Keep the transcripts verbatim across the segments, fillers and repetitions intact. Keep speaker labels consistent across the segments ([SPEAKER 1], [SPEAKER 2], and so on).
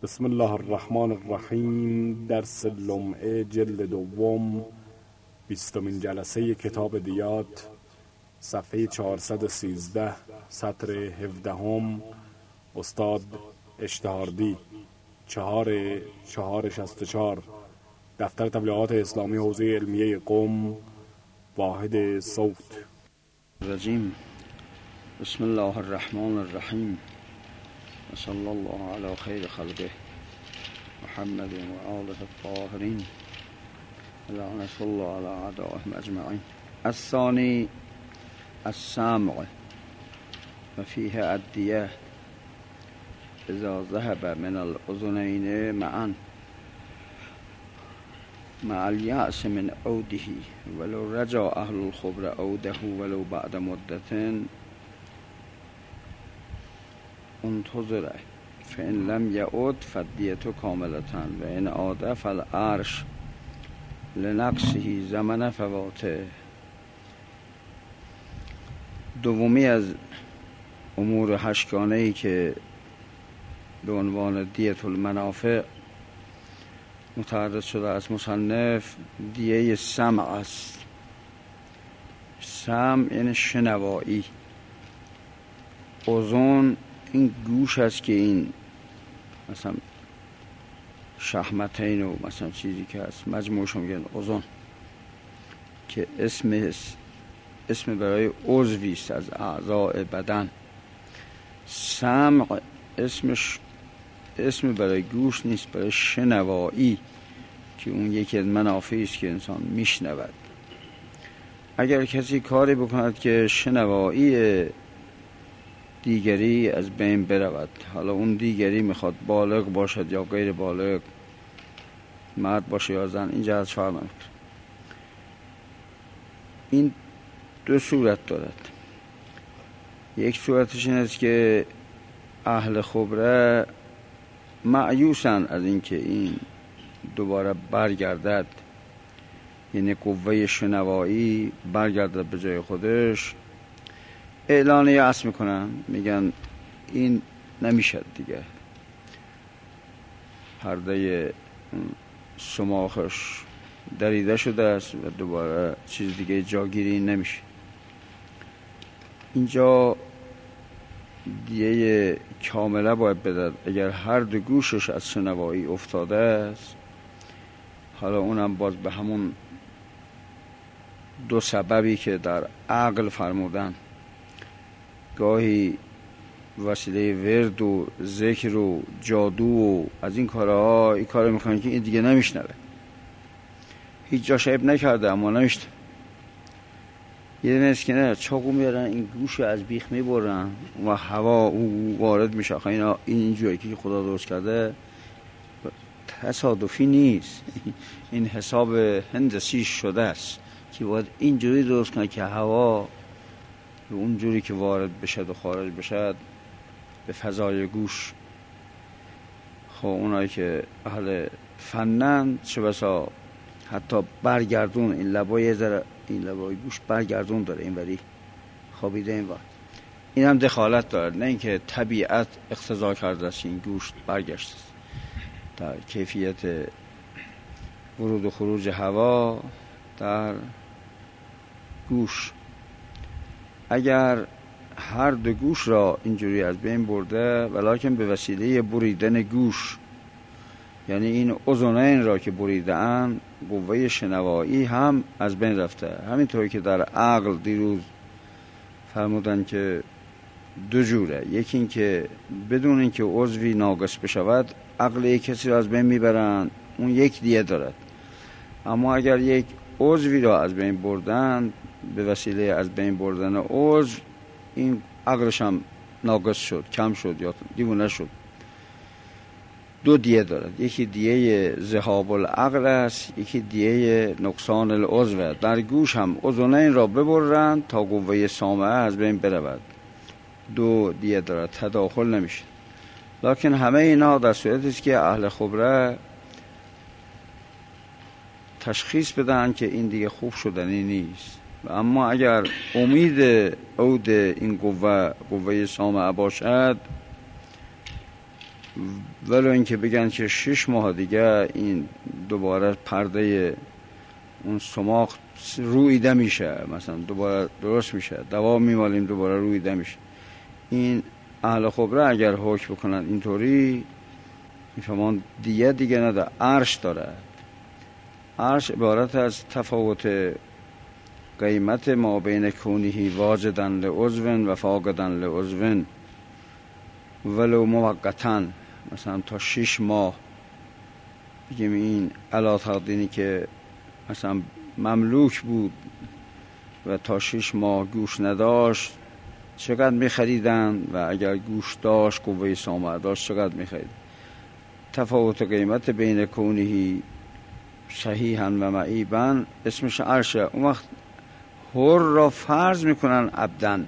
[SPEAKER 1] بسم الله الرحمن الرحیم. درس لمعه جلد دوم، بیستمین جلسه کتاب دیات، صفحه چهارصد و سیزده، سطر هفدهم. استاد اشتهاردی، چهار چهار شست و چهار، دفتر تبلیغات اسلامی حوزه علمیه قم، واحد صوت.
[SPEAKER 2] رجیم. بسم الله الرحمن الرحیم و صلی الله علی خیر خلقه محمد و آله الطاهرین لعنة الله علی اعدائهم اجمعین. الثانی السمع و فیه الدیه اذا ذهب من الاذنین معا مع الیأس من عوده ولو رجع اهل الخبر عوده ولو بعد مدت انتظر فإن لم يعد فالدیة کاملة و ان عاد فالعرش لنقصه زمن فواته. دومی از امور هشتگانه‌ای که به عنوان دیت المنافع متعرض شده از مصنف، دیه سمع است. سمع یعنی شنوایی. اذن این گوش است که این مثلا شحمتین و مثلا چیزی که هست مجموعش میگن اذن، که اسم اسم برای عضوی است از اعضاء بدن. سمع اسمش اسم برای گوش نیست، برای شنوایی، که اون یکی از منافعی است که انسان میشنود. اگر کسی کاری بکند که شنوایی دیگری از بین برود، حالا اون دیگری میخواد بالغ باشد یا غیر بالغ، مرد باشه یا زن، این جهت فرق نمیکنه. این دو صورت دارد. یک صورتش این است که اهل خبره مایوسن از اینکه این دوباره برگردد، یعنی قوه شنوایی برگردد به جای خودش، اعلان یأس میکنن، میگن این نمیشه دیگه، پرده سماخش دریده شده است و دوباره چیز دیگه جاگیری نمیشه. اینجا دیه کامله باید بدد اگر هر دو گوشش از شنوایی افتاده است. حالا اونم باز به همون دو سببی که در عقل فرمودن، گاهی وسیله ورد و ذکر و جادو و از این کارها این کار میکنن که این دیگه نمیشنوه، هیچ جاش عیب نکرده اما نمیشنوه. یه نیست که نه، چاقو میارن این گوش از بیخ میبرن و هوا او وارد میشه. خب اینا این جایی که خدا درست کرده تصادفی نیست، این حساب هندسی شده است که باید اینجوری درست کنه که هوا به اون جوری که وارد بشد و خارج بشد به فضای گوش. خب اونایی که اهل فنن چه بسا حتی برگردون این لبای ذره، این لبای گوش برگردون داره اینوری خوابیده این وقت، این هم دخالت داره، نه اینکه طبیعت اقتضا کرده است این گوش برگشت است. در کیفیت ورود و خروج هوا در گوش، اگر هر دو گوش را اینجوری از بین برده ولکن به وسیله بریدن گوش، یعنی این اذنین را که بریده اند، قوه شنوایی هم از بین رفته. همینطوری که در عقل دیروز فرمودن که دو جوره، یکی این که بدون این که عضوی ناقص بشود عقل یک کسی را از بین میبرن، اون یک دیه دارد. اما اگر یک عضوی را از بین بردن به وسیله از بین بردن عضو، این عقلش هم ناقص شد، کم شد یا دیوانه شد، دو دیه دارد. یکی دیه ذهاب العقل است، یکی دیه نقصان العضو. در گوش هم اذنین را ببرند تا قوه سامعه از بین برود، دو دیه دارد، تداخل نمیشه. لکن همه اینا در صورتی است که اهل خبره تشخیص بدن که این دیگه خوب شدنی نیست. اما اگر امید عود این قوه قوه سامعه باشد، ولو اینکه بگن که شش ماه دیگه این دوباره پرده اون سماق رویده میشه، مثلا دوباره درست میشه، دوا میمالیم دوباره رویده میشه. این اهل خبره اگر حکم بکنن اینطوری، میفهمان دیگه دیگه نداره، عرش داره. عرش عبارت از تفاوت قیمت ما بین کونهی واجدن لعضو و فاقدن لعضو ولو موقتا، مثلا تا شش ماه بگیم این علا تقدینی که مثلا مملوک بود و تا شش ماه گوش نداشت چقدر میخریدن و اگر گوش داشت قوه سامعه داشت چقدر میخرید. تفاوت قیمت بین کونهی صحیحا و معیبا اسمش عرشه. اون وقت حر را فرض میکنن عبدن،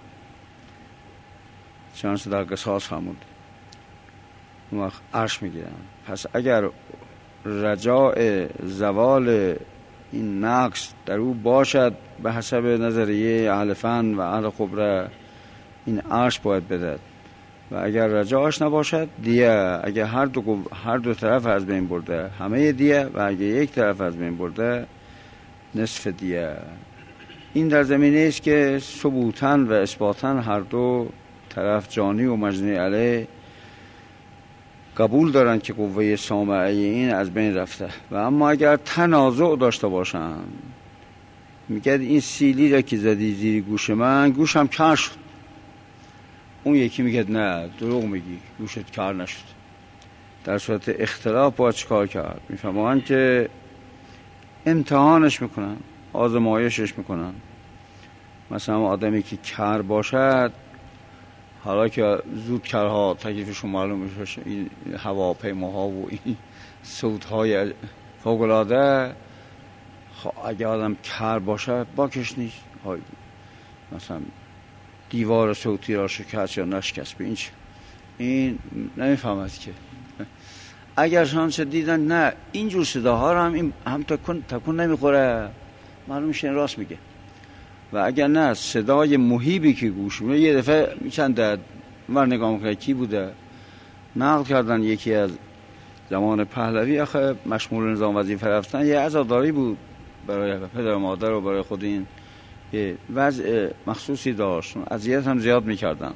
[SPEAKER 2] چنانچه در قصاص همون، اون وقت عرش میگیرن. پس اگر رجاء زوال این نقص در او باشد به حسب نظریه اهل فن و اهل خبره، این عرش باید بدهد. و اگر رجاعش نباشد دیه. اگر هر دو هر دو طرف از بین برده همه دیه، و اگر یک طرف از بین برده نصف دیه. این در زمینه است که ثبوتاً و اثباتاً هر دو طرف جانی و مجنی علیه قبول دارن که قوه سامعه این از بین رفته. و اما اگر تنازع داشته باشن، میگه این سیلی را که زدی زیر گوش من گوشم کر شد، اون یکی میگه نه دروغ میگی گوشت کار نشد. در صورت اختلاف باید چیکار کرد؟ میفهمن که امتحانش میکنن، آزمایشش میکنن. مثلا آدمی که کر باشد، حالا که زود کرها تکلیفشون معلوم میشه، این هواپیماها و این صوتهای فوق‌العاده، اگه آدم کر باشه باکش نیست، مثلا دیوار صوتی را شکست یا نشکست به این چه؟ این نمیفهمد که. اگر شانس دیدن نه اینجور صداها را هم این هم تکون تکون نمیخوره، معلوم میشه راست میگه. و اگر نه صدای مهیبی که گوش میده، یه دفعه میچنده من نگاه میکنه کی بوده، نقل کردن یکی از زمان پهلوی آخه مشمول نظام وظیفه رفتن یه عزاداری بود برای پدر و مادر و برای خود، این یه وضع مخصوصی داشت، اذیت هم زیاد میکردن.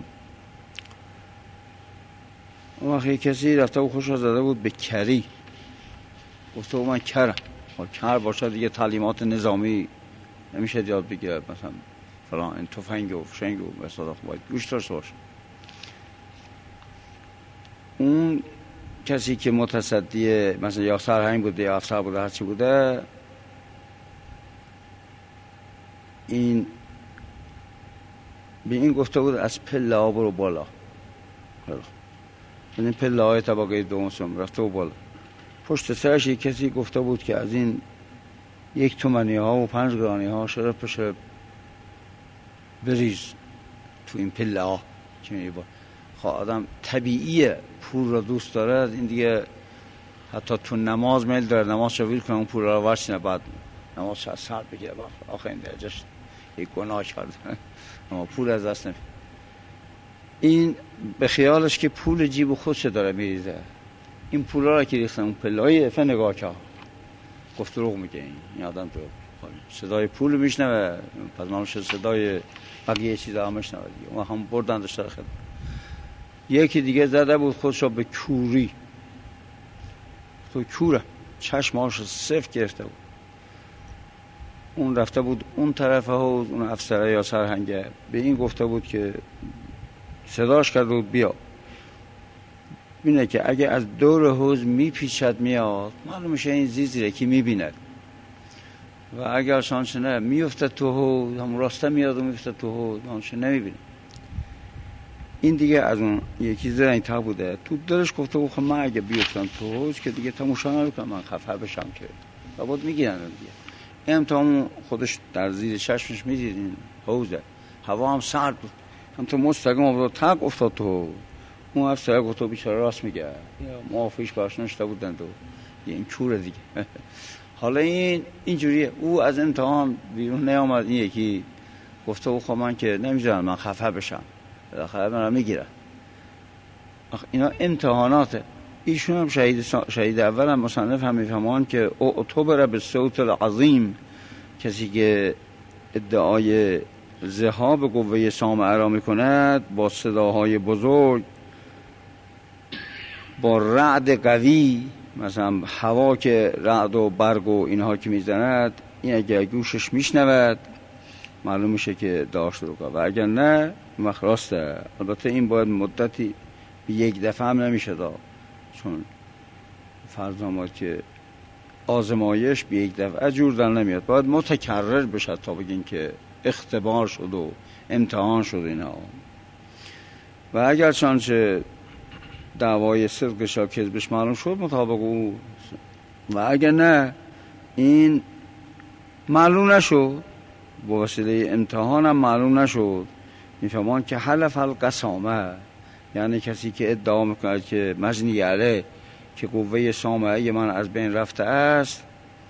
[SPEAKER 2] اون وقت کسی رفته و خوش را زده بود به کری، گفته بود من کرم. کر باشه دیگه تعلیمات نظامی نمیشه یاد بگیره، مثلا فلان این تفنگ و فشنگ و مثلا باید گوش داشته باشه. اون کسی که متصدی مثلا یا سرهنگ بوده یا افسر بوده هرچی بوده، این به این گفته بود از پله ها برو بالا. این پله های طبقه دوم رفته و بالا. پشت سرش یک کسی گفته بود که از این یک تومنی ها و پنج گرانی ها شرف بشه بریز تو این پله ها. خواه آدم طبیعیه پول را دوست داره، این دیگه حتی تو نماز میل داره نماز شویل کنه، اون پول را ورشنه بعد نماز شاید سر بگیره، آخه این درجهش یک گناه کرده اما پول از دست نمید. این به خیالش که پول جیب خودش داره میریزه، این پول را که ریختن اون پله های افه نگاه کرد، گفت دروغ میگه این آدم دروغ. صدای پول میشنوه، پس مامش صدای بقیه چیزا هم میشنوه دیگه. اون هم بردن داشته خیلی. یکی دیگه زده بود خودشو به کوری، تو کوره چشماش صفر گرفته بود. اون رفته بود اون طرف حوض، اون افسره یا سرهنگه به این گفته بود که صداش کرده بود بیا. بینه که اگه از دور حوض میپیچد میاد معلوم میشه این زیزیره که میبیند، و اگر شانش نه میفته تو حوض، هم راسته میاد و میفته تو حوض، شانش نمیبینه. این دیگه از اون یکی زرنگ تا بوده، تو دلش گفته بود خب من اگه بیفتم تو حوض که دیگه تماشا نمیکنم، من خفه بشم که لابد میگیرن دیگه. این تا خودش در زیر چشمش میدید این حوضه، هوا هم سرد بود، هم تو مستقیم افتاد تق افتاد تو. اون افسر گفت تو بیچاره راست میگه، معافیش باش نشته بودن تو این کوره دیگه. حالا این اینجوریه، او از امتحان بیرون نیامد. این یکی گفته بود خب من که نمیذارم من خفه بشم، بالاخره من رو میگیرن. اینا امتحاناته. ایشون هم شهید, شهید اول هم مصنف هم میفهمان که اعتبر به صوت العظیم، کسی که ادعای ذهاب قوه سامعه را میکند با صداهای بزرگ، با رعد قوی، مثلا هوا که رعد و برگ و اینها که میزند، این اگر گوشش میشنود معلوم میشه که داشت رو، و اگر نه مخراسته. البته این باید مدتی به یک دفعه هم نمیشه دا، چون فرض آمد که آزمایش به یک دفعه جور در نمیاد، باید متکرر بشه تا بگین که اختبار شد و امتحان شد اینا. و اگر چنانچه دعوای صدقش یا کذبش معلوم شد مطابق او، و اگر نه این معلوم نشد، با وسیله امتحان هم معلوم نشد، میفهمان که حلف القسامه، یعنی کسی که ادعا میکند که مجنی علیه که قوه سامعه من از بین رفته است،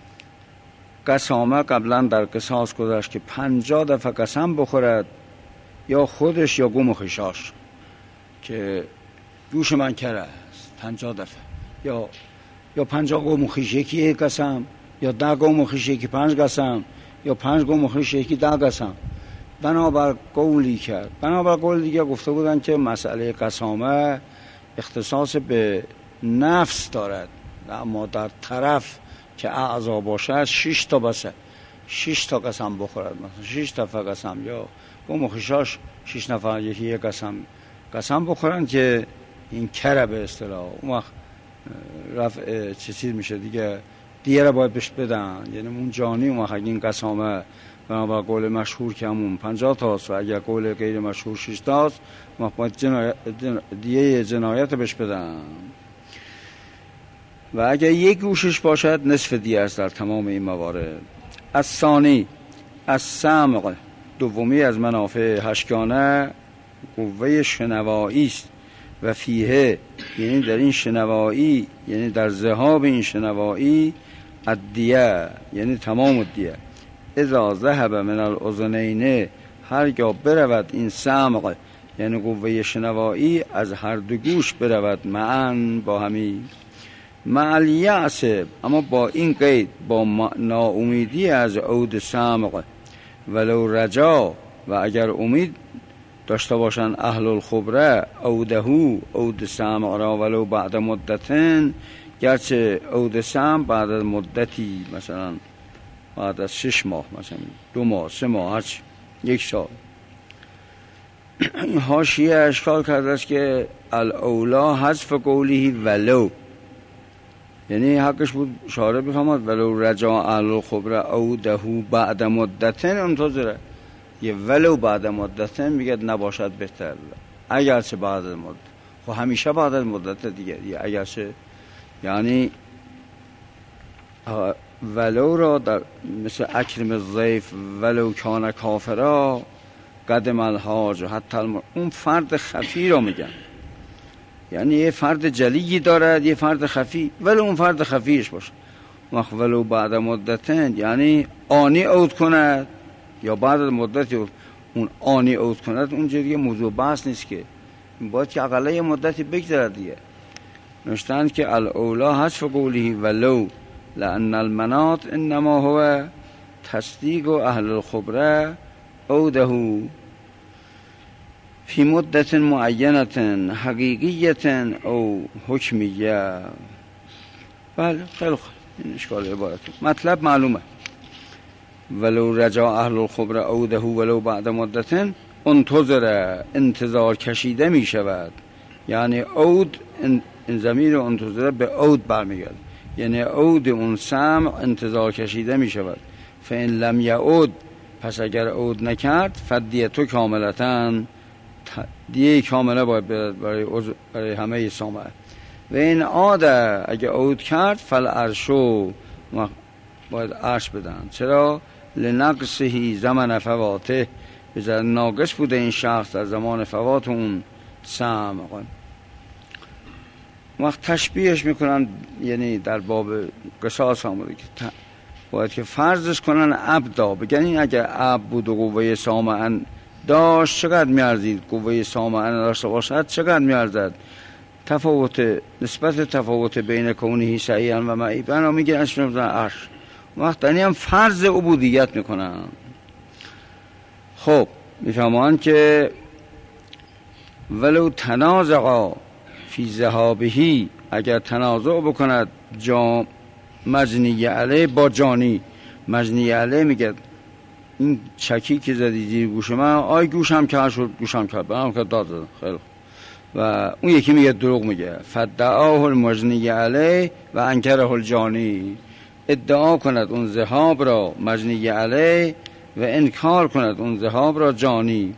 [SPEAKER 2] قسامه قبلا در قصاص گذاشت که پنجاه دفعه قسم بخورد، یا خودش یا گم و خیشاش، که گوش من کره است پنجاه دفعه، یا یا پنجاه گم و خیش یکی یک قسم، یا ده گم و خیش یکی پنج قسم، یا پنج گم و خیش یکی ده قسم. بنابر قولی کرد. بنابر قول دیگه گفته بودن که مسئله قسامه اختصاص به نفس دارد، اما در طرف که اعضا باشد شش تا بسه، شش تا قسم بخورد، مثلا شش دفعه قسم، یا گم و خیشاش شش نفر یکی یک قسم قسم بخورن که این کره به اصطلاح. اون وقت رفع چه چیز میشه دیگه، دیگه را باید بهش بدن، یعنی اون جانی. اون وقت این قسامه بنابر قول مشهور که همون پنجاه تاست، و اگر قول غیر مشهور شش تاست، ما باید جنایت دیگه جنایت بهش بدن. و اگر یک گوشش باشد نصف دیه است در تمام این موارد. از ثانی از سمع، دومی از منافع هشگانه قوه شنوایی است، و فیه یعنی در این شنوایی، یعنی در ذهاب این شنوایی، الدیه یعنی تمام الدیه. اذا ذهب من الاذنین، هرگاه برود این سمع یعنی قوه شنوایی از هر دو گوش برود، معاً با همی، مع الیأس، اما با این قید، با ناامیدی از عود سمع، ولو رجا، و اگر امید داشته باشن اهل الخبره عودهو، عود سمع را، ولو بعد مدتن، گرچه عود سمع بعد از مدتی، مثلا بعد از شش ماه، مثلا دو ماه، سه ماه، هرچی یک سال. این حاشیه اشکال کرده است که الاولا حذف قوله ولو، یعنی حقش بود شارع بفهمد ولو رجا اهل الخبره عودهو بعد مدتن انتظره، یه ولو بعد مدتن میگه نباشد بهتر، اگرچه بعد از مدت، خب همیشه بعد از مدت دیگه، اگرچه یعنی ولو را در مثل اکرم الضیف ولو کان کافرا قدم الحاج حتی الم... اون فرد خفی را میگن، یعنی یه فرد جلیی دارد، یه فرد خفی، ولو اون فرد خفیش باشه. وقت ولو بعد مدتن یعنی آنی عود کند یا بعد از مدتی اون آنی عود کند، اون دیگه موضوع بحث نیست که، باید که اقلا یه مدتی بگذرد دیگه. نوشتن که الاولا حذف قوله ولو لأن المناط انما هو تصدیق اهل الخبره عوده فی مدت معینت حقیقیت او حکمیه. بله خیلی خوب، این اشکال عبارت مطلب معلومه. ولو رجا اهل الخبره عوده ولو بعد مدت انتظر، انتظار کشیده می شود، یعنی عود، این ضمیر انتظر به عود برمیگرده، یعنی عود اون سمع انتظار کشیده می شود. فإن لم یعود، پس اگر عود نکرد، فدیه تو کاملتاً، دیه کامله باید برای, برای همه سامعه. و این عاده اگر عود کرد فالعرشو، باید عرش بدن. چرا؟ لنقصهی زمن فواته، بذار ناقص بوده این شخص در زمان فوات اون سمع. وقت تشبیهش میکنن، یعنی در باب قصاص آمده که باید که فرضش کنن عبدا، بگن این اگر عبد بود و قوه سامعن داشت چقدر میارزید، قوه سامعن داشته باشد چقدر میارزد. تفاوت نسبت تفاوت بین کونهی صحیحا و معیبا رو میگن اسم نمیدونن عرش. وقت دنی هم فرض عبودیت میکنن. خب میفهمان که ولو تنازعا فی ذهابهی، اگر تنازع بکند جا مجنی علیه با جانی. مجنی علیه میگه این چکی که زدی زیر گوش من، آی گوشم کار شد، گوشم کار برام که داد زدن. خیلی و اون یکی میگه دروغ میگه. فدعاه المجنی علیه و انکره الجانی، ادعا کند اون ذهاب را مجنی علیه و انکار کند اون ذهاب را جانی.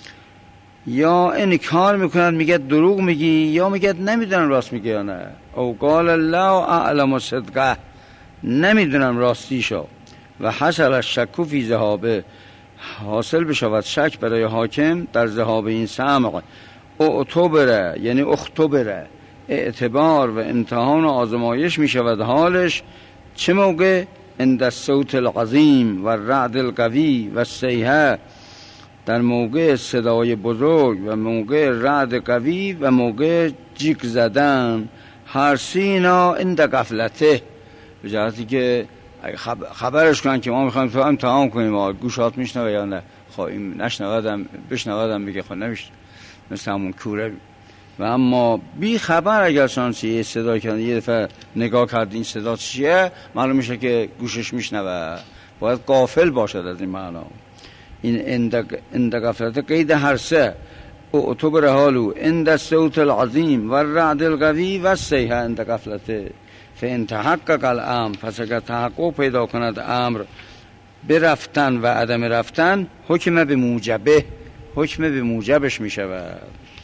[SPEAKER 2] یا انکار میکند میگه دروغ میگی، یا میگه نمیدونم راست میگه یا نه. او قال الله اعلم صدقه، نمیدونم راستیشو. و حصل الشک فی ذهابه، حاصل بشود شک برای حاکم در ذهاب این سمع. اعتبره یعنی اختبره، اعتبار و امتحان و آزمایش میشود حالش چه موقع؟ عند الصوت العظیم و الرعد القوی و الصیحه، در موقع صدای بزرگ و موقع رعد قوی و موقع جیک زدن. هر سینا عند غفلته، به جهتی که خبرش کنن که ما میخوایم تو امتحان کنیم، گوشات میشنوه یا نه. خب این نشنودم بشنودم میگه خب نمیشن، مثل همون کوره. و اما بی خبر اگر شانسی یه صدا کردن، یه دفعه نگاه کرد این صدا چیه، معلوم میشه که گوشش میشنوه. باید غافل باشد از این معنا. این اند غفلت قید هر سه، اعتبر حالو عند الصوت العظیم و الرعد القوی و الصیحه عند غفلته. فان تحقق الامر، پس اگر تحقق پیدا کند امر برفتن و عدم رفتن، حکم به موجبه، حکم به موجبش می شود.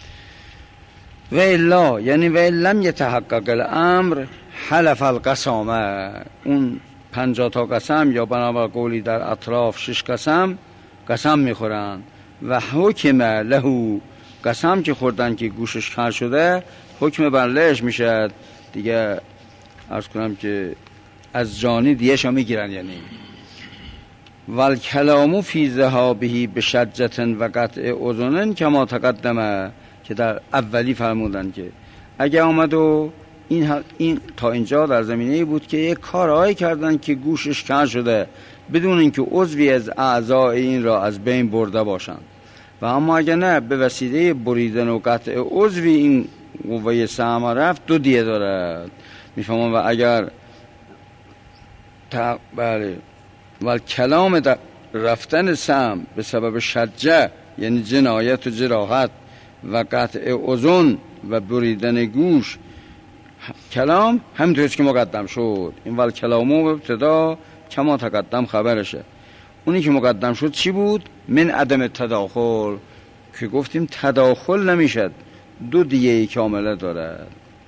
[SPEAKER 2] و الا یعنی و لم یتحقق الامر حلف القسامه، اون پنجاه تا قسم یا بنابر قولی در اطراف شش قسم قسم میخورن. و حکم له، قسم که خوردن که گوشش کر شده، حکم بر لهش میشد دیگه. عرض کنم که از جانی دیش هم میگیرن. یعنی ول کلامو فی ذهابهی به شجتن و قطع اذنن کما تقدمه، که در اولی فرمودن که اگه آمد و این, این تا اینجا در زمینه بود که یک کارهایی کردن که گوشش کر شده بدون اینکه عضوی از اعضای این را از بین برده باشند. و اما اگه نه به وسیله بریدن و قطع عضوی این قوه سمع رفت، دو دیه دارد. میفهمم. و اگر تا بله و کلام در رفتن سمع به سبب شجه یعنی جنایت و جراحت و قطع اذن و بریدن گوش، کلام همینطور که مقدم شد. این ول کلامو ابتدا کما تقدم خبرشه. اونی که مقدم شد چی بود؟ من عدم تداخل، که گفتیم تداخل نمیشد، دو دیگه کامله دارد.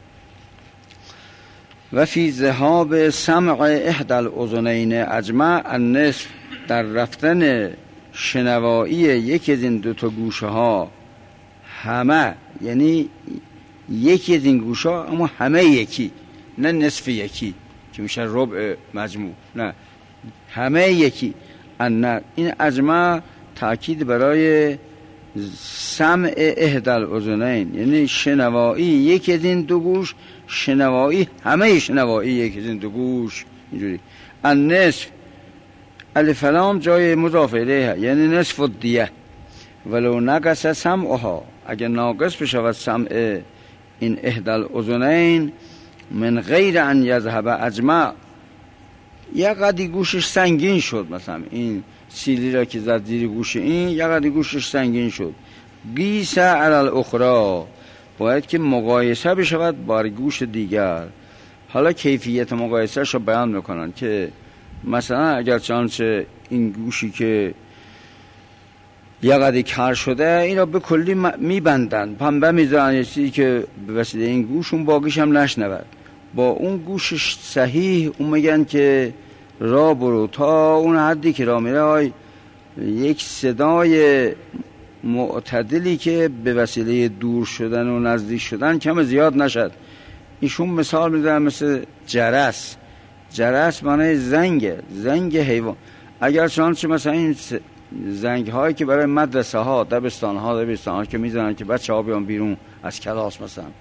[SPEAKER 2] و فی ذهاب سمع احدى الاذنین اجمع النصف، در رفتن شنوایی یکی از این دو تا گوشه ها همه، یعنی یکی از این گوشه ها اما همه یکی، نه نصف یکی که میشه ربع مجموع، نه همه یکی. ان این اجمع تأکید برای سمع احدى الاذنین، یعنی شنوایی یکی از این دو گوش، شنوایی همه شنوایی یکی از این دو گوش. اینجوری النصف الف لام جای مضاف الیه، یعنی نصف الدیه. ولو نقص سمعها، اگر ناقص بشود سمع این احدى الاذنین من غیر ان یذهب اجمع، یه قدی گوشش سنگین شد، مثلا این سیلی را که زد زیر گوش این یه قدی گوشش سنگین شد، قیس علی الاخرى، باید که مقایسه بشود با گوش دیگر. حالا کیفیت مقایسه شو بیان میکنن که مثلا اگر چانچه این گوشی که یه قدی کر شده این را به کلی میبندن، پنبه میذارن یه چیزی که به وسیله این گوش اون باقیش هم نشنود. با اون گوشش صحیح اون میگن که را برو تا اون حدی که را میره های یک صدای معتدلی که به وسیله دور شدن و نزدیک شدن کم زیاد نشد. ایشون مثال میدن مثل جرس. جرس معنی زنگه، زنگ حیوان. اگر چنانچه مثلا این زنگ هایی که برای مدرسه ها، دبستان ها دبستان ها که میزنن که بچه ها بیان بیرون از کلاس مثلا،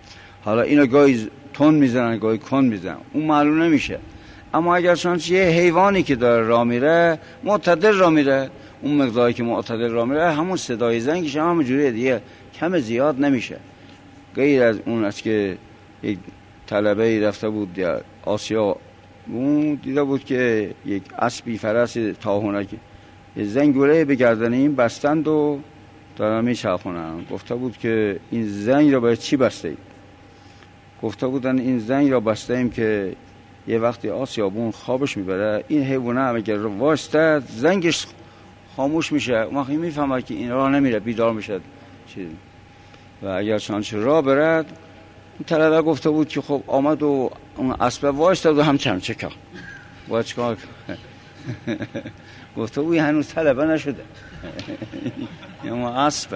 [SPEAKER 2] حالا اینو گاهی تون میزنن گاهی کن میزنن، اون معلوم نمیشه. اما اگر چنانچه یه حیوانی که داره راه میره معتدل راه میره، اون مقداری که معتدل راه میره همون صدای زنگش هم همون جوریه دیگه، کم زیاد نمیشه. غیر از اون است که یک طلبه رفته بود در آسیا، اون دیده بود که یک اسبی فرس تاهونکی زنگوله به گردن این بستند و دارن میچرخونن. گفته بود که این زنگ را باید چی بسته اید؟ گفته بودن این زنگ را بسته ایم که یه وقتی آسیابون خوابش میبره، این حیوانه هم اگر واسطه زنگش خاموش میشه، اون وقتی میفهمه که این راه نمیره بیدار میشه چیز. و اگر چنانچه راه برد، این طلبه گفته بود که خب آمد و اون اسبه واسطه و هم چمچه کرد. باید چکار گفته بود هنوز طلبه نشده یا ما اسبه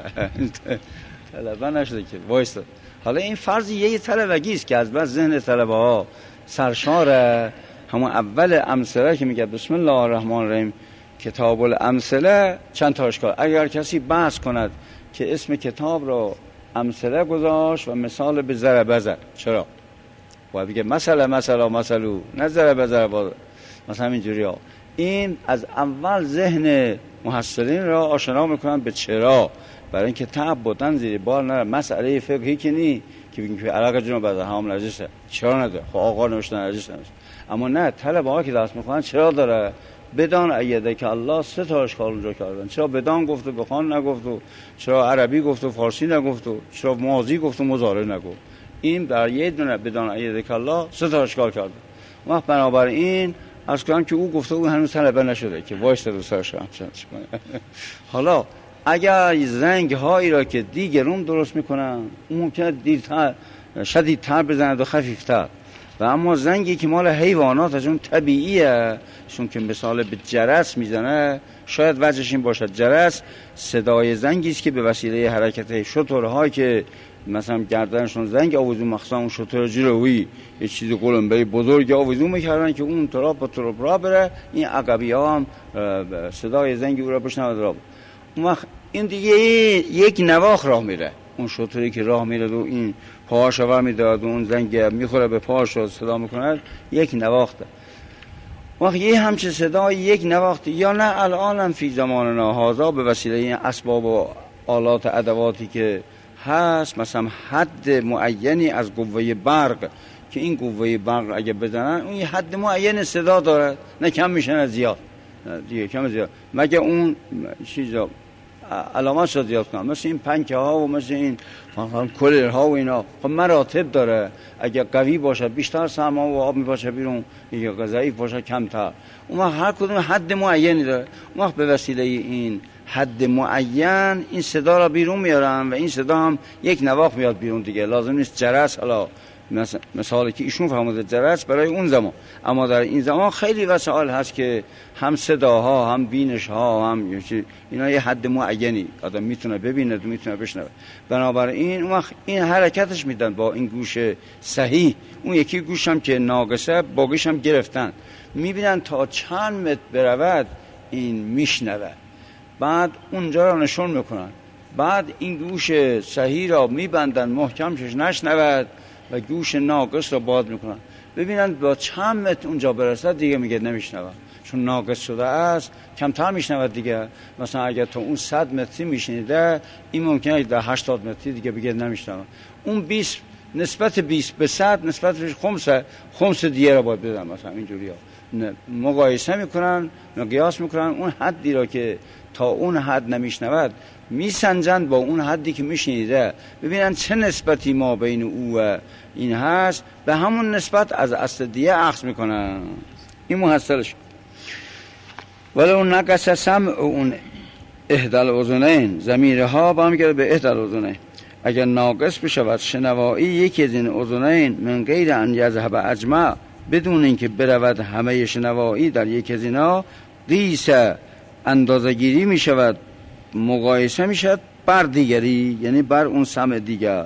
[SPEAKER 2] طلبه نشده که واسطه. حالا این فرض یه طلبگی است که از بس ذهن طلبه ها سرشاره. همون اول امثله که میگه بسم الله الرحمن الرحیم کتاب الامثله چند تا اشکال. اگر کسی بحث کند که اسم کتاب را امثله گذاشت و مثال به ضرب ضرب، چرا؟ باید بگه مثلا مثلا مثلو، نه ضرب ضرب مثلا اینجوری ها. این از اول ذهن محصلین را آشنا میکنن به چرا، برای اینکه تعب بودن زیر بار نره. مسئله فقهی که نی که بگیم که علاقه جنوب بده هم نجسه، چرا نداره؟ خب آقا نوشتن نجس نمیشه. اما نه، طلبه ها که درس میخونن چرا داره؟ بدان ایده که الله سه تا اشکال اونجا کردن. چرا بدان گفت و بخوان نگفت و چرا عربی گفت و فارسی نگفت و چرا ماضی گفت و مضارع نگفت؟ این در یه دونه بدان ایده که الله سه تا اشکال کرده. وقت بنابراین از کنم که او گفته او هنوز طلبه نشده که وایس رو سرش هم کنه. حالا اگر زنگ هایی را که دیگرون درست میکنن اون ممکنه دیرتر شدیدتر بزند و خفیفتر، و اما زنگی که مال حیوانات از اون طبیعیه، چون که مثال به جرس میزنه، شاید وجهش این باشد. جرس صدای زنگی است که به وسیله حرکت شترها که مثلا گردنشون زنگ آویزون، مخصوصا اون شتر جلویی یه چیز قلمبه بزرگ آویزون میکردن که اون طرف با طرف را بره، این عقبی ها هم صدای زنگی او را بشنود را. اون وقت این دیگه یک نواخ راه میره، اون شتری که راه میره و این پاهاش ور میداد و اون زنگ میخوره به پاهاش و صدا میکنه، یک نواخته. وقت یه همچه صدا یک نواخته. یا نه الان هم فی زماننا هذا به وسیله این اسباب و آلات ادواتی که هست، مثلا حد معینی از قوه برق که این قوه برق اگه بزنن اون یه حد معین صدا داره، نه کم میشه نه زیاد، دیگه کم زیاد، مگه اون چیزا علامت شد زیاد کنم، مثل این پنکه ها و مثل این کولر ها و اینا. خب مراتب داره، اگه قوی باشه بیشتر سرما و آب میپاشه بیرون، یا ضعیف باشه کمتر. اون وقت هر کدوم حد معینی داره. اون وقت به وسیله این حد معین این صدا را بیرون میارن و این صدا هم یک نواخ میاد بیرون دیگه. لازم نیست جرس، حالا مثالی که ایشون فهمیده جرس برای اون زمان، اما در این زمان خیلی وسایل هست که هم صداها هم بینش ها هم اینا یه حد معینی آدم میتونه ببینه و میتونه بشنوه. بنابراین اون وقت این حرکتش میدن با این گوش صحیح. اون یکی گوش هم که ناقصه باقیش هم گرفتن، میبینن تا چند متر برود این میشنوه، بعد اونجا را نشون میکنن، بعد این گوش صحیح را میبندن محکمش نشنود و گوش ناقص را باز میکنن، ببینن با چند متر اونجا برسد دیگه میگه نمیشنوه، چون ناقص شده است کمتر میشنود دیگه. مثلا اگر تا اون صد متری میشنیده، این ممکنه در هشتاد متری دیگه بگه نمیشنوه. اون بیست نسبت بیست به صد نسبت به خمس خمس دیگه را باید بدن. مثلا اینجوری ها مقایسه میکنن، قیاس میکنن، اون حدی را که تا اون حد نمیشنود میسنجند با اون حدی که میشنیده، ببینن چه نسبتی ما بین او و این هست، به همون نسبت از اصل دیگه اخذ میکنن. این محصلش. ولی اون نقص سمع اون احدال اذنین، ضمیرها با هم گره به احدال اذنین، اگر ناقص بشود شنوایی یکی از این اذنین من غیر ان یذهب اجمع، بدون اینکه برود همه شنوایی در یکی از اینا، قیس اندازه گیری می شود، مقایسه می شود بر دیگری، یعنی بر اون سمع دیگر.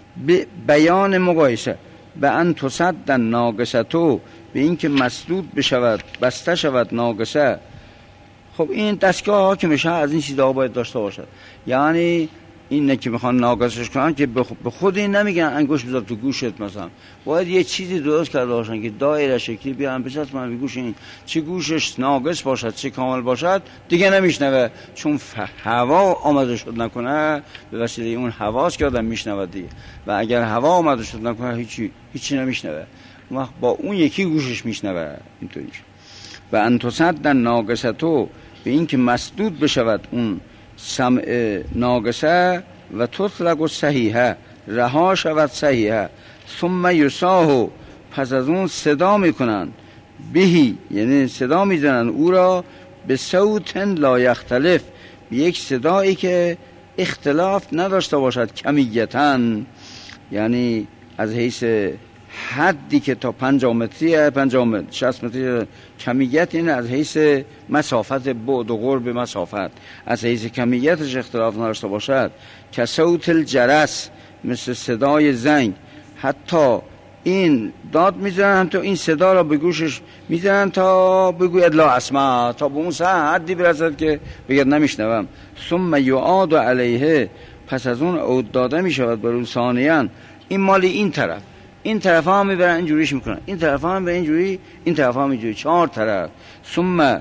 [SPEAKER 2] بیان مقایسه به ان تصد ناقصتو، به این که مسدود بشود بسته شود ناقصه. خب این دستگاه ها که میشه از این چیزها باید داشته باشد، یعنی اینه که میخوان ناقصش کنن که به خود این نمیگن انگوش بذار تو گوشت، مثلا باید یه چیزی درست کرده باشن که دایره شکلی بیان بچسبن به گوش این، چه گوشش ناقص باشد چه کامل باشد دیگه نمیشنوه، چون هوا آمده شد نکنه به وسیله اون حواس که آدم میشنوه دیگه، و اگر هوا آمده شد نکنه هیچی هیچی نمیشنوه، اون وقت با اون یکی گوشش میشنوه. اینطوری و انتصد در ناقصتو به این که مسدود بشود اون سمع ناقصه و تطلق صحیحه رها شود صحیحه، ثم یساهو پس از اون صدا میکنن بهی یعنی صدا میزنن او را به صوت لا یختلف به یک صدایی که اختلاف نداشته باشد، کمیتاً یعنی از حیث حدی که تا پنجاه متریه پنجاه متر شصت متری، کمیت این از حیث مسافت بعد و قرب مسافت از حیث کمیتش اختلاف نداشته باشد، که صوت الجرس مثل صدای زنگ، حتی این داد میزنن تا این صدا را به گوشش میزنن تا بگوید لا اسمع، تا به اون حدی برسد که بگید نمیشنوم. ثم یعاد علیه پس از اون عود داده میشود بر اون ثانیاً، این مالی این طرف، این طرف ها میبرن اینجوریش میکنن، این طرف ها میبرن اینجوری، این طرف ها اینجوری، چهار طرف. ثم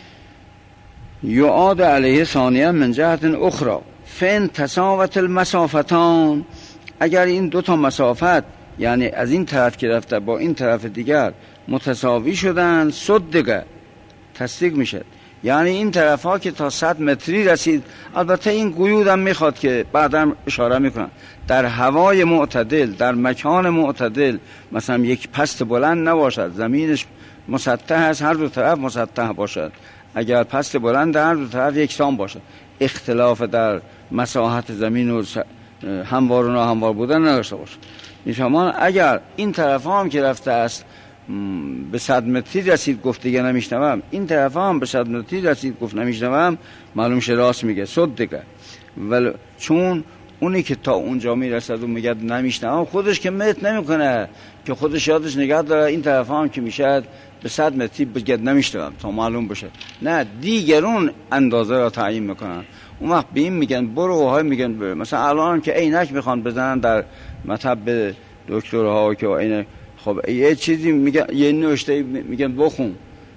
[SPEAKER 2] یعاد علیه ثانیاً من جهت اخرى فان تساوت المسافتان، اگر این دو تا مسافت یعنی از این طرف که رفته با این طرف دیگر متساوی شدن، صدقه تصدیق میشه، یعنی این طرف ها که تا صد متری رسید، البته این قیود هم میخواد که بعدم اشاره میکنن در هوای معتدل در مکان معتدل، مثلا یک پست بلند نباشد، زمینش مسطح است هر دو طرف مسطح باشد، اگر پست بلند در هر دو طرف یکسان باشد، اختلاف در مساحت زمین و هموار و ناهموار بودن نداشته باشد. میفهمان اگر این طرف هم که رفته است به صد متری رسید گفت دیگه نمیشنوم، این طرف هم به صد متری رسید گفت نمیشنوم، معلوم شه راست میگه صدقه، ولی چون اونی که تا اونجا میرسد و میگه نمیشنوم خودش که مت نمیکنه که خودش یادش نگه داره این طرف هم که میشد به صد متری بگه نمیشنوم تا معلوم بشه، نه دیگرون اندازه را تعیین میکنن، اون وقت به این میگن برو، های میگن برو. مثلا الان که عینک میخوان بزنن در مطب دکترها که عینک، خب یه چیزی میگن یه نوشته میگن بخون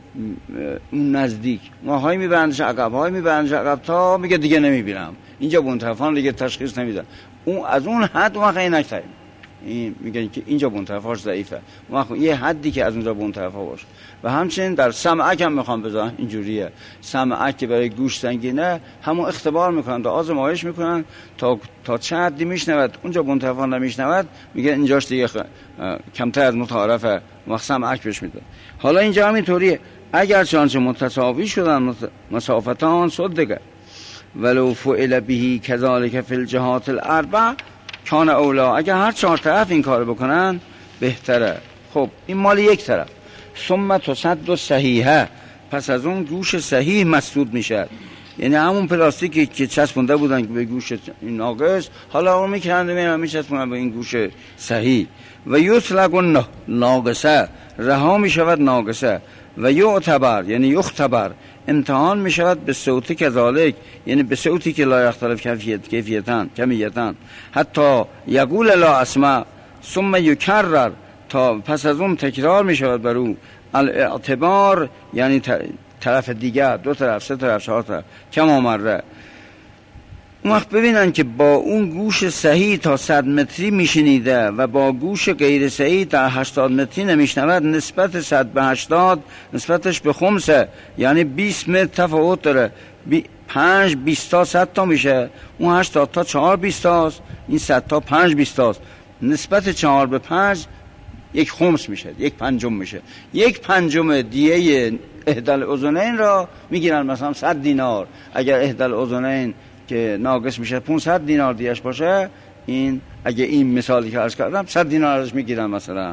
[SPEAKER 2] اون نزدیک، ما های میبرندش عقب های میبرندش عقب تا میگه دیگه نمیبینم، اینجا بون طرفان دیگه تشخیص نمیدن، اون از اون حد اون وقت عینک تعیین، این میگن که اینجا بون طرفاش ضعیفه، اون وقت یه حدی که از اونجا بون طرفا باشه. و همچنین در سمعک هم میخوام بزنن اینجوریه، سمعک که برای گوش سنگینه همون اختبار میکنن تا آزمایش میکنن تا تا چه حدی میشنود، اونجا بون طرفا نمیشنود میگه اینجاش دیگه خ... کمتر از متعارفه، وقت سمعک بهش میده. حالا اینجا هم اینطوریه، اگر چانچه متساوی شدن مسافتان صدقه ولو فعل بهی کذالک فی الجهات الاربع کان اولا، اگر هر چهار طرف این کار بکنن بهتره. خب این مال یک طرف. ثم تصد صحیحه پس از اون گوش صحیح مسدود میشه، یعنی همون پلاستیکی که چسبونده بودن به گوش این ناقص حالا اون میکنن میرن میچسبونن به این گوش صحیح. و یطلق ناقصه رها میشود ناقصه، و یعتبر یعنی یختبر امتحان میشود به صوتی کذالک، یعنی به صوتی که لا یختلف کیفیت کیفیتن کمیتن، حتی یقول لا اسمع ثم یکرر تا پس از اون تکرار میشود بر او الاعتبار، یعنی طرف دیگر دو طرف سه طرف چهار طرف کم مره. اون وقت ببینن که با اون گوش صحیح تا صد متری میشنیده و با گوش غیر صحیح تا هشتاد متری نمیشنود، نسبت صد به هشتاد نسبتش به خمسه، یعنی بیست متر تفاوت داره، بی پنج بیست تا صد تا میشه، اون هشتاد تا چهار بیست تاست، این صد تا پنج بیست تاست، نسبت چهار به پنج یک خمس میشه، یک پنجم میشه، یک پنجم دیه احدال اذنین را میگیرن مثلا صد دینار، اگر احدال اذنین که ناقص میشه پانصد دینار دیش باشه، این اگه این مثالی که عرض کردم صد دینار ازش میگیرن مثلا.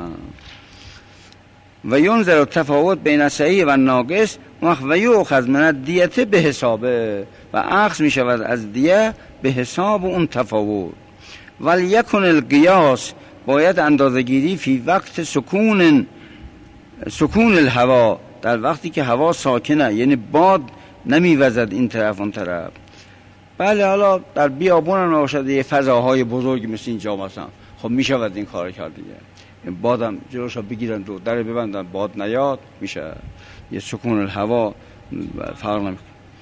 [SPEAKER 2] و ینظر تفاوت بین صحیح و ناقص و یؤخذ من الدیه به حسابه، و اخذ میشود از دیه به حساب اون تفاوت. ولیکن القیاس باید اندازه‌گیری فی وقت سکون سکون الهوا، در وقتی که هوا ساکنه، یعنی باد نمیوزد این طرف اون طرف. بله حالا در بیابون هم نباشد، یه فضاهای بزرگی مثل اینجا مثلا خب میشود این کار کرد دیگه. بادم جلوشو بگیرن دو در ببندن باد نیاد میشه، یه سکون الهوا فرق نمیکنه.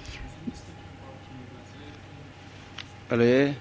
[SPEAKER 2] بله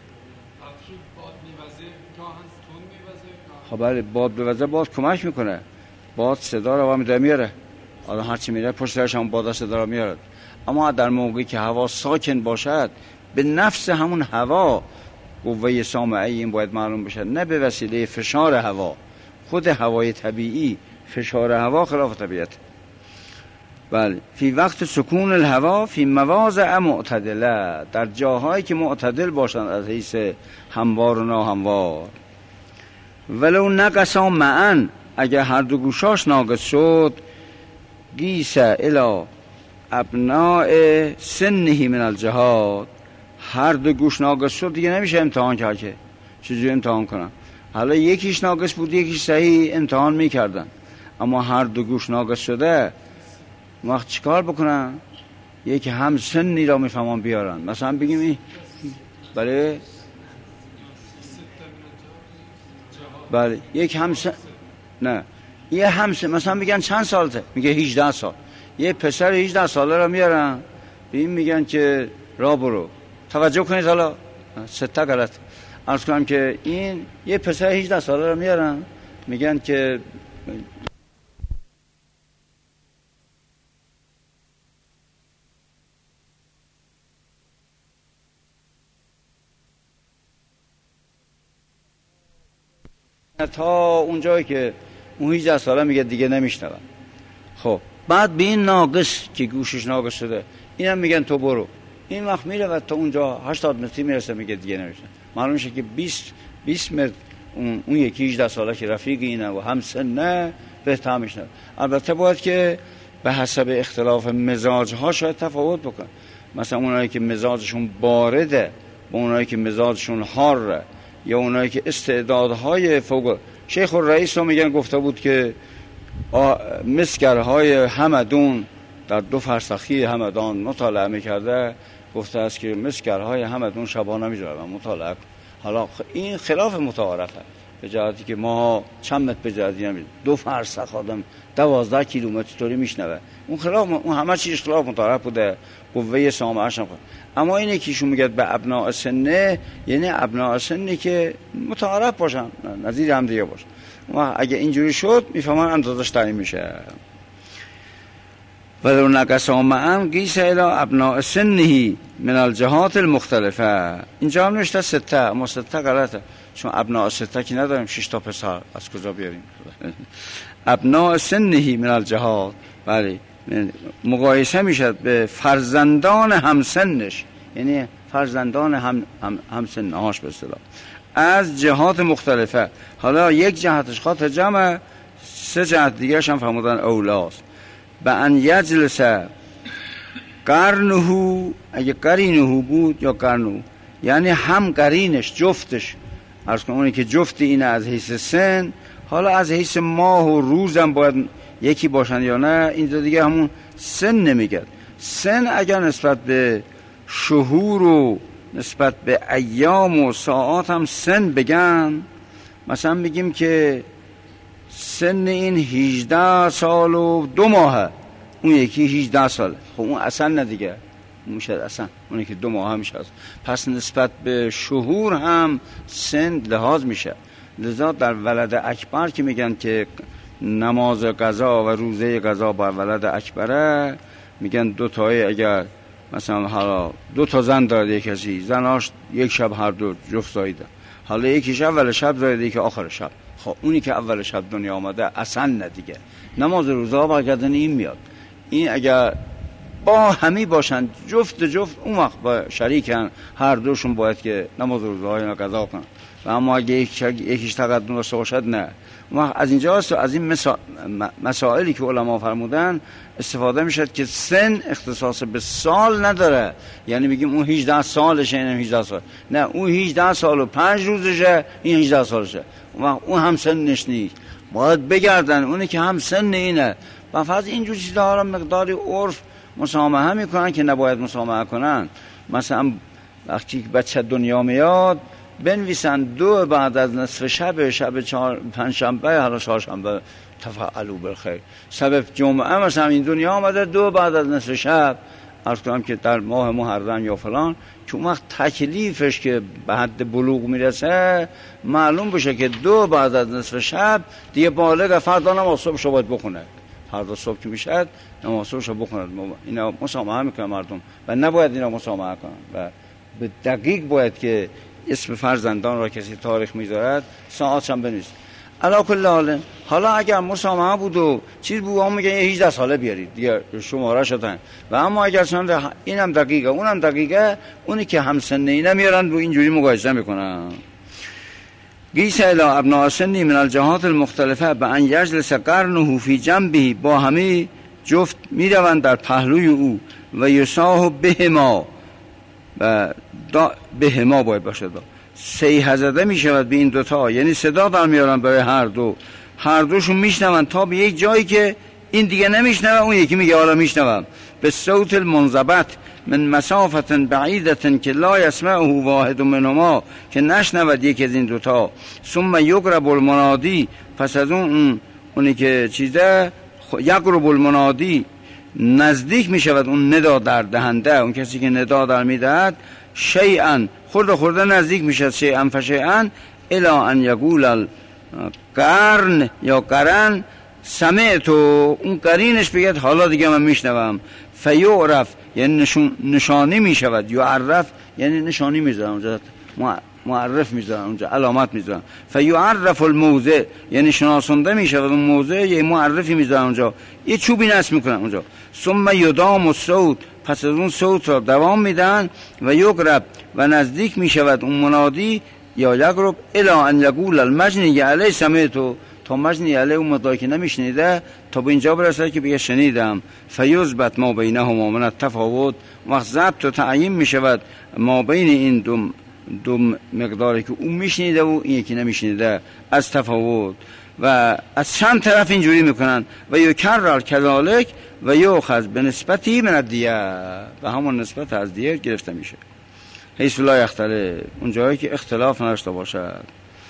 [SPEAKER 2] خب بله باد بوزه باد کمک میکنه، باد صدا رو میده میاره، آدم هرچی میره پشت سرش هم باد صدا رو میاره. اما در موقعی که هوا ساکن باشد به نفس همون هوا قوه سامعه این باید معلوم بشه، نه به وسیله فشار هوا. خود هوای طبیعی فشار هوا خلاف طبیعت. بله فی وقت سکون الهوا فی مواضع معتدله، در جاهایی که معتدل باشند از حیث هموار و ناهموار. ولو نقصا معا، اگر هر دو گوشاش ناقص شد، گیس الی ابناء سنه من الجهاد، هر دو گوش ناقص شد دیگه نمیشه امتحان کرد که چجوری امتحان کنن. حالا یکیش ناقص بود یکیش صحیح، امتحان میکردن، اما هر دو گوش ناقص شده وقت چیکار بکنن؟ یکی هم سنی را میفهمان بیارن، مثلا بگیم این بله بله یک هم سن، نه یه هم سن، مثلا میگن چند سالته، میگه هجده سال، یه پسر هجده ساله را میارن به این میگن که را برو. توجه کنید حالا سته غلط عرض کنم که این یه پسر هجده ساله را میارن میگن که تا اونجایی که اون هجده ساله میگه دیگه نمیشنون. خب بعد به این ناقص که گوشش ناقص شده اینم میگن تو برو، این وقت میره و تا اونجا هشتاد متری میرسه میگه دیگه نمیشنه. معلوم میشه که بیست بیست متر اون, اون یکی هجده ساله که رفیق اینه و هم سنه بهتر میشنه. البته باید که به حسب اختلاف مزاج ها شاید تفاوت بکن، مثلا اونایی که مزاجشون بارده با اونایی که مزاجشون حاره، یا اونایی که استعدادهای فوق. شیخ الرئیس رو میگن گفته بود که مسگرهای همدون در دو فرسخی همدان مطالعه میکرده، گفته است که مسگرهای همدون شبانه میذارن مطالعه. حالا این خلاف متعارفه، به جهتی که ما چند متر به جهتی نمیدیم، دو فرسخ آدم دوازده کیلومتر طوری میشنوه، اون خلاف، اون همه چیز خلاف متعارف بوده، قوه سامعش هم. اما اینه که ایشون میگه به ابناء سنه، یعنی ابناء سنه که متعارف باشن، نظیر هم دیگه باشن. و اگه اینجوری شد میفهمن اندازش تعیین میشه. ولو نقصا معا قیس الی ابناء سنه من الجهات المختلفه. اینجا هم نوشته سته، اما سته غلطه، چون ابناء سته که نداریم، شش تا پسر از کجا بیاریم؟ ابناء سنه من الجهات، بله مقایسه میشد به فرزندان همسنش، یعنی فرزندان هم هم همسنهاش به اصطلاح از جهات مختلفه. حالا یک جهتش خاطر جمع، سه جهت دیگرش هم فرمودن اولاست. به ان یجلس قرنه، اگه قرینه بود یا قرنه یعنی هم قرینش جفتش، عرض کنم اونی که جفت اینه از حیث سن، حالا از حیث ماه و روزم باید یکی باشن یا نه، اینجا دیگه همون سن نمیگد. سن اگر نسبت به شهور و نسبت به ایام و ساعات هم سن بگن، مثلا بگیم که سن این هجده سال و دو ماهه، اون یکی هجده ساله، خب اون اصلا نه دیگه، اون میشه اصلا اونی که دو ماه میشه. پس نسبت به شهور هم سن لحاظ میشه. لذا در ولد اکبر که میگن که نماز قضا و روزه قضا بر ولد اکبره، میگن دو تایی اگر مثلا حالا دو تا زن داره یک کسی، زناش یک شب هر دو جفت زایده، حالا یکیش اول شب زایده یکی آخر شب، خب اونی که اول شب دنیا آمده اصلا نه دیگه، نماز روزه ها برگردن این میاد. این اگر با همی باشن جفت جفت، اون وقت با شریکن، هر دوشون باید که نماز روزه های قضا کنن. و اما اگه یکیش تقدم داشته باشد نه. از اینجا از این مسائلی که علما فرمودن استفاده میشد که سن اختصاص به سال نداره، یعنی بگیم اون هجده سالشه اینم هجده سال، نه اون هجده سال و پنج روزشه این هجده سالشه، اون هم سنش نیست، باید بگردن اونی که هم سن اینه. و فرض اینجور چیزها را مقداری عرف مسامحه میکنن که نباید مسامحه کنن. مثلا وقتی که بچه دنیا میاد بنویسن دو بعد از نصف شب شب چهار پنج شنبه حالا چهار شنبه تفعلوا بالخیر سبب جمعه مثلا این دنیا آمده دو بعد از نصف شب عرض کنم که در ماه محرم یا فلان که اون وقت تکلیفش که به حد بلوغ میرسه معلوم بشه که دو بعد از نصف شب دیگه بالغ فردا نماز صبحشو باید بخونه فردا صبح که میشد نماز صبحشو بخونه اینا مسامحه میکنن مردم و نباید اینا مسامحه کنن و به دقیق باید که اسم فرزندان را کسی تاریخ میذارد ساعتش هم بنویسه علا کل حال. حالا اگر مسامحه بود و چیز بود هم میگن هجده ساله بیارید دیگه شماره شدن و اما اگر سنده اینم دقیقه اونم دقیقه اونی که هم سنی نمیارن و اینجوری مقایسه میکنن قیس الی ابناء سنی من الجهات المختلفه به ان یجلس قرنه فی جنبه با همه جفت میروند در پهلوی او و یساه بهما و بهما باید باشه دا سیح زده می شود به این دوتا یعنی صدا در میارن برای هر دو هر دوشون میشنون تا به یک جایی که این دیگه نمیشنوه اون یکی میگه حالا میشنوم به صوت المنضبط من مسافت بعیدت که لا یسمعه واحد منهما که نشنود یکی از این دوتا ثم یقرب المنادی پس از اون اونی که چیزه یقرب المنادی نزدیک می شود اون ندا در دهنده اون کسی که ندا در میدهد شیئا خورده خورده نزدیک می شود شیئا فشیئا الی ان یقول القرن یا قرن سمعتو اون قرینش بگید حالا دیگه من میشنوم فیعرف یعنی نشون نشانی می شود یعرف یعنی نشانی میذارن اونجا معرف میذارن اونجا علامت میذارن فیعرف الموضع یعنی شناسنده می شود اون موضع یه معرفی میذارن اونجا یه چوبی نصب میکنن اونجا ثم یدام الصوت پس از اون صوت را دوام میدن و یقرب و نزدیک می شود اون منادی یا یقرب الی ان یقول المجنی علی سمعتو تا مجنی علی اون مدعی که نمیشنیده تا به اینجا برسه که بگه شنیدم فیثبت ما بینهما من التفاوت وقت ضبط و تعیین می شود ما بین این دو دو مقداری که اون میشنیده و این یکی نمیشنیده از تفاوت و از چند طرف اینجوری میکنن و یکرر کذالک و یؤخذ به نسبتی من الدیه و همون نسبت از دیه گرفته میشه حیث لا یختلف اون جایی که اختلاف نداشته باشد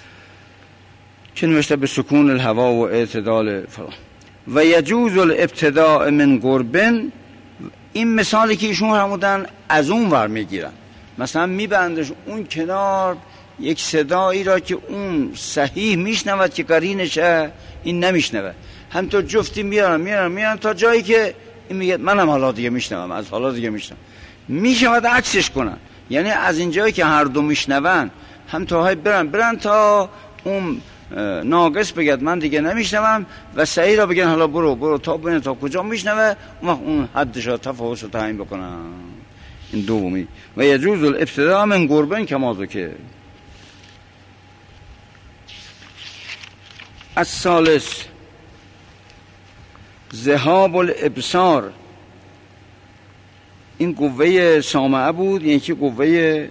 [SPEAKER 2] که نوشته به سکون الهوا و اعتدال فلان و یجوز الابتداء من قربن این مثالی که ایشون فرمودن از اون ور میگیرن مثلا میبندش اون کنار یک صدایی را که اون صحیح میشنود که قرینشه این نمیشنوه هم تو جفتی میارن میارن میارن تا جایی که این میگه منم حالا دیگه میشنوم از حالا دیگه میشنوم میشود عکسش کنن یعنی از این جایی که هر دو میشنون هم تا های برن برن تا اون ناقص بگد من دیگه نمیشنوم و صحیح را بگن حالا برو برو تا ببین تا کجا میشنوه اون وقت اون حدش را تفاوت رو تعیین بکنن این دومی و یجوز الابتداء من قربن کما ذکر الثالث ذهاب الابصار این قوه سامعه بود یکی قوه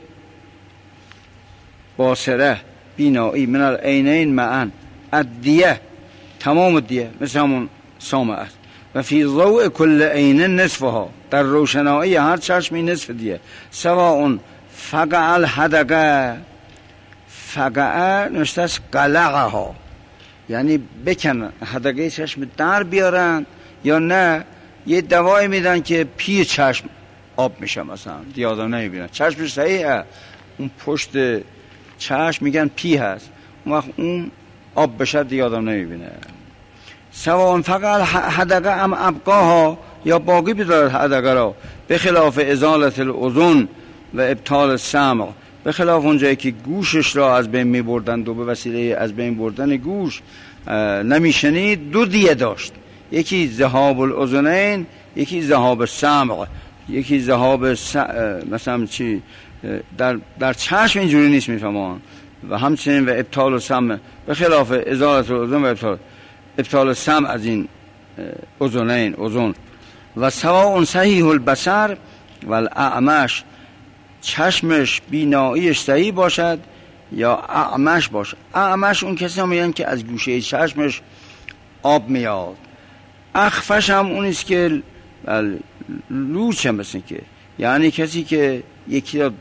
[SPEAKER 2] باصره بینایی من العینین معا الدیه تمام الدیه مثل همون سامعه است و فی ضوء کل عین نصفها در روشنایی هر چشمی نصف دیه سواء فقع الحدقه فقع نوشته است قلعها یعنی بکن حدقه چشم در بیارن یا نه یه دوایی میدن که پی چشم آب میشه مثلا دیادا نمیبینن چشمش صحیحه اون پشت چشم میگن پی هست اون وقت اون آب بشه دیادا نمیبینه سواء فقط حدقه ام ابقاها یا باقی بدارد حدقه را به خلاف ازالت الاذن و ابطال السمع به خلاف اونجایی که گوشش را از بین می بردن و به وسیله از بین بردن گوش نمیشنید دو دیه داشت یکی ذهاب الاذنین یکی ذهاب السمع یکی ذهاب س... مثلا چی در در چشم اینجوری نیست میفهمان و همچنین و ابطال السمع به خلاف ازالت الاذن و ابطال ابطال السمع از این اذنین اذن و سواء صحیح البصر و الاعمش چشمش بیناییش صحیح باشد یا اعمش باشد اعمش اون کسی هم میگن که از گوشه چشمش آب میاد اخفش هم اونیست که لوچه مثل که یعنی کسی که یکی را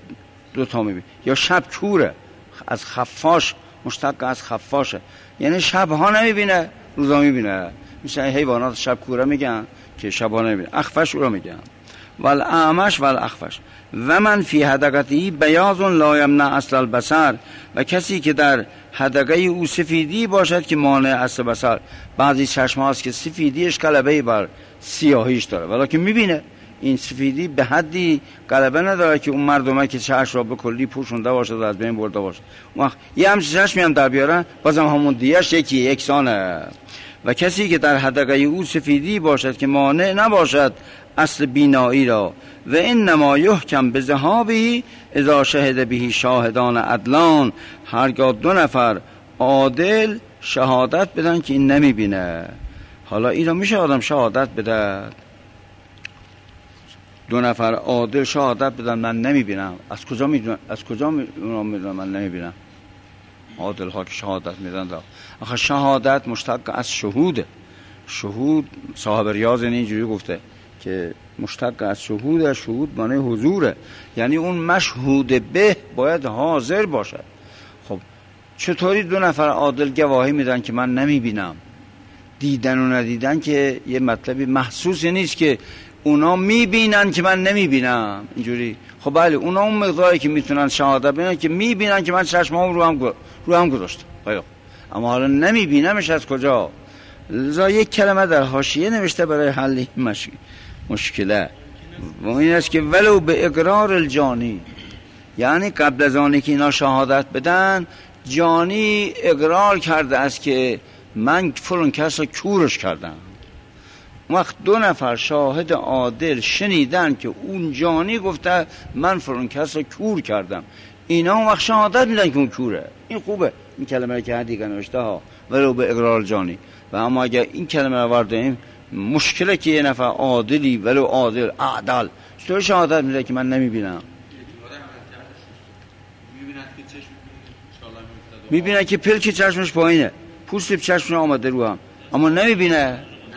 [SPEAKER 2] دو تا میبینه. یا شب کوره، از خفاش مشتق از خفاشه، یعنی شبها نمیبینه روزا میبینه. مثل حیوانات شب کوره میگن که شبها نمیبینه. اخفش او را میگن. والاعمش والاخفش و من فی حدقتی بیاض لا یمنع اصل البصر، و کسی که در حدقه او سفیدی باشد که مانع اصل بصر. بعضی چشم هاست که سفیدیش غلبه بر سیاهیش داره، ولی میبینه. این سفیدی به حدی غلبه نداره که اون مردمه که چشم را به کلی پوشونده باشه و از بین برده باشه. وقت یه همچه چشمی هم در بیارن بازم همون دیش یکی یکسانه. و کسی که در حدقه او سفیدی باشد که مانع نباشد اصل بینایی را، و انما یحکم بذهابه اذا شهد به شاهدان عدلان، هرگاه دو نفر عادل شهادت بدن که این نمیبینه. حالا این را میشه آدم شهادت بده؟ دو نفر عادل شهادت بدن من نمیبینم. از کجا میدونم؟ از کجا میدونم من نمیبینم؟ عادل ها که شهادت میدن دا. آخه شهادت مشتق از شهوده. شهود صاحب ریاض اینجوری گفته که مشتق از شهود، شهود معنی حضوره، یعنی اون مشهود به باید حاضر باشد. خب چطوری دو نفر عادل گواهی میدن که من نمیبینم؟ دیدن و ندیدن که یه مطلبی محسوسی نیست که اونا میبینن که من نمیبینم اینجوری. خب بله اونا اون مقداری که میتونن شهادت بدن که میبینن که من چشمام رو هم رو هم گذاشتم، اما حالا نمیبینمش از کجا؟ لذا یک کلمه در حاشیه نوشته برای حل این مش... مشکله، و این است که ولو به اقرار الجانی، یعنی قبل از آنی که اینا شهادت بدن جانی اقرار کرده است که من فلان کس رو کورش کردم. وقت دو نفر شاهد عادل شنیدن که اون جانی گفته من فلان کس رو کور کردم، اینا اون وقت شهادت میدن که اون کوره. این خوبه این کلمه که دیگه نوشته ها ولو به اقرار جانی. و اما اگر این کلمه رو وردیم مشکله که یه نفر عادلی ولو عادل عدل چطور شهادت میده که من نمیبینم؟ میبینه که پلک چشمش پایینه، پوست چشمش آمده رو هم، اما نمیبینه.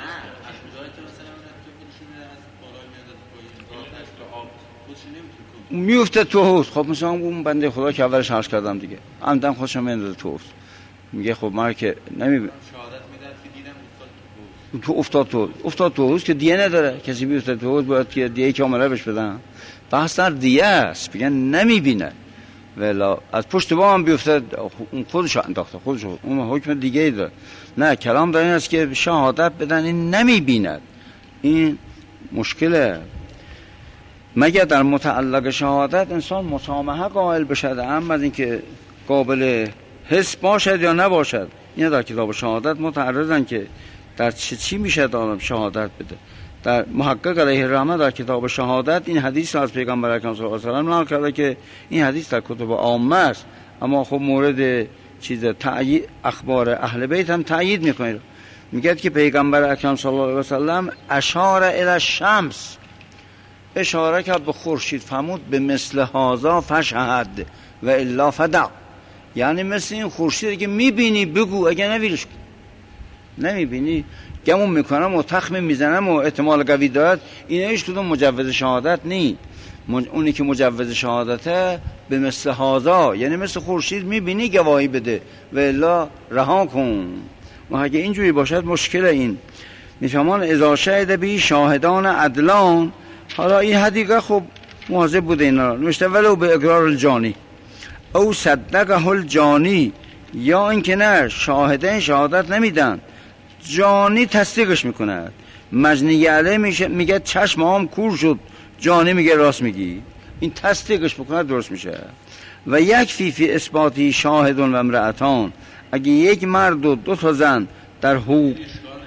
[SPEAKER 2] میفته تو حوض. خب مثلا اون بنده خدا که اولش عرض کردم دیگه عمدن خودش هم میندازه تو حوض، میگه خب من که نمیبینم شهادت میدم که دیدم تو افتاد تو افتاد تو حوض که دیه نداره. کسی بیفته تو حوض باید که دیه کامله بهش بدن. بحث در دیه است، میگن نمیبینه ولی از پشت بام بیفته اون خودش انداخته خودش، اون حکم دیگه ای داره. نه کلام در این است که شهادت بدن این نمیبیند. این مشکله. مگر در متعلق شهادت انسان مسامحه قائل بشد، اما از اینکه قابل حس باشد یا نباشد این در کتاب شهادت متعرضن که در چه چی میشه آدم شهادت بده. در محقق علیه الرحمه در کتاب شهادت این حدیث از پیغمبر اکرم صلی الله علیه و آله نقل کرده که این حدیث در کتب عامه است، اما خب مورد چیز تأیید اخبار اهل بیت هم تأیید میکنه. میگه که پیغمبر اکرم صلی الله علیه و سلم اشار الی الشمس، اشاره کرد به خورشید، فرمود به مثل هذا فشهد و الا فدع، یعنی مثل این خورشید که میبینی بگو، اگه نویرش نمیبینی گمون میکنم و تخمین میزنم و احتمال قوی دارد اینه هیچ کدوم مجوز شهادت نی. اونی که مجوز شهادته به مثل هذا یعنی مثل خورشید میبینی گواهی بده و الا رها کن. و اگه اینجوری باشد مشکل. این میفهمان اذا شهد به شاهدان عدلان. حالا این حدیقه خب مواظب بوده اینا را نوشته ولو به اقرار الجانی او صدقه الجانی، یا اینکه نه شاهدین شهادت نمیدن جانی تصدیقش میکنه. مجنی علیه میشه میگه چشم هم کور شد، جانی میگه راست میگی، این تصدیقش بکنه درست میشه. و یک فی فی اثباتی شاهدون و امرأتان، اگه یک مرد و دو تا زن در حقوق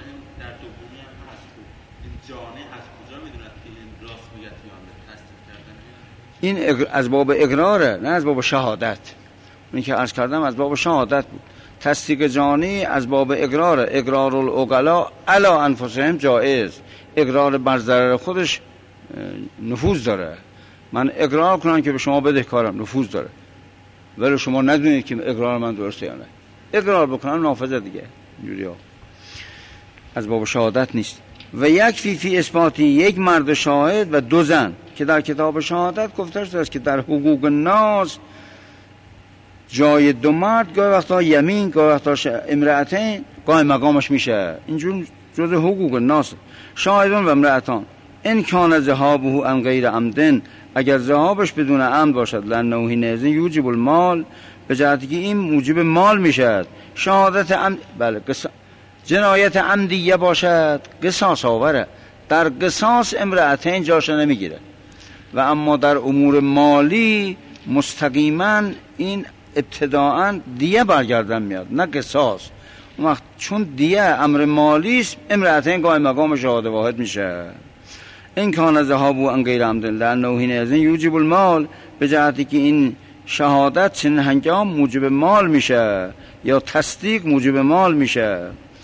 [SPEAKER 2] این از باب اقراره نه از باب شهادت. این که عرض کردم از باب شهادت بود. تصدیق جانی از باب اقراره. اقرار العقلا علی انفسهم جایز، اقرار بر ضرر خودش نفوذ داره. من اقرار کنم که به شما بدهکارم نفوذ داره، ولی شما ندونید که اقرار من درسته یا نه. اقرار بکنم نافذه دیگه، اینجوری ها از باب شهادت نیست. و یک فی فی اثباتی یک مرد شاهد و دو زن که در کتاب شهادت گفته شده است که در حقوق ناس جای دو مرد گاهی وقتا یمین گاهی وقتا امرأتین گاهی مقامش میشه. اینجور جز حقوق ناس. شاهدون و امرأتان این کان ذهابه عن غیر عمدن، اگر ذهابش بدون عمد باشد لانه حینئذ یوجب المال، به جهتی که این موجب مال میشد. شهادت عمد بله قص... جنایت عمدیه باشد قصاص آوره، در قصاص امرأتین جاش نمیگیره و اما در امور مالی مستقیما این ابتداعا دیه برگردن میاد نه قصاص. وقت چون دیه امر مالی است امرأتین قائم مقام شهاد واحد میشه. این کان ذهابه عن غیر عمد لانه حینئذ یوجب المال، به جهتی که این شهادت چنین هنگام موجب مال میشه یا تصدیق موجب مال میشه.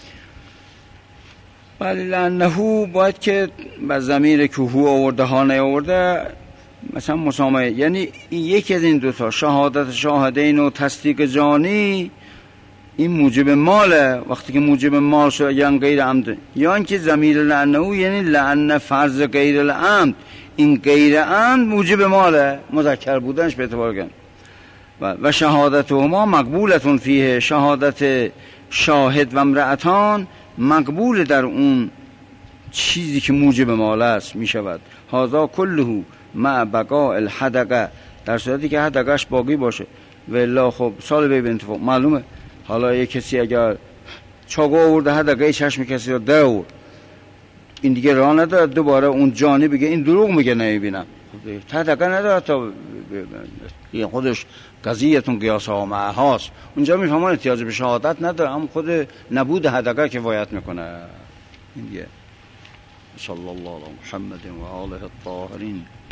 [SPEAKER 2] ولی لانه باید که به ضمیر که هو آورده ها نیاورده مثلا مسامحه، یعنی یکی از این دوتا شهادت شاهدین و تصدیق جانی این موجب ماله. وقتی که موجب مال شد یا غیر عمد یا اینکه ضمیر لانه یعنی لان فرض غیر العمد، این غیر عمد موجب ماله مذکر بودنش به اعتبار کن. و, و شهادتهما مقبولتون فیه، شهادت شاهد و امرأتان مقبول در اون چیزی که موجب مال است می شود. هذا کله مع بقاء الحدقه، در صورتی که حدقهش باقی باشه. و الا خب سال به انتفاق معلومه. حالا یک کسی اگر چاقو آورده حدقه چشم کسی رو در آورد، این دیگه راه نداره دوباره اون جانی بگه این دروغ میگه نمیبینم، حدقه نداره تا این خودش قضیهتون قیاس ها معهاست. اونجا میفهمان احتیاج به شهادت نداره، هم خود نبود حدقه کفایت میکنه. این دیگه صلی الله علی محمد و آله الطاهرین.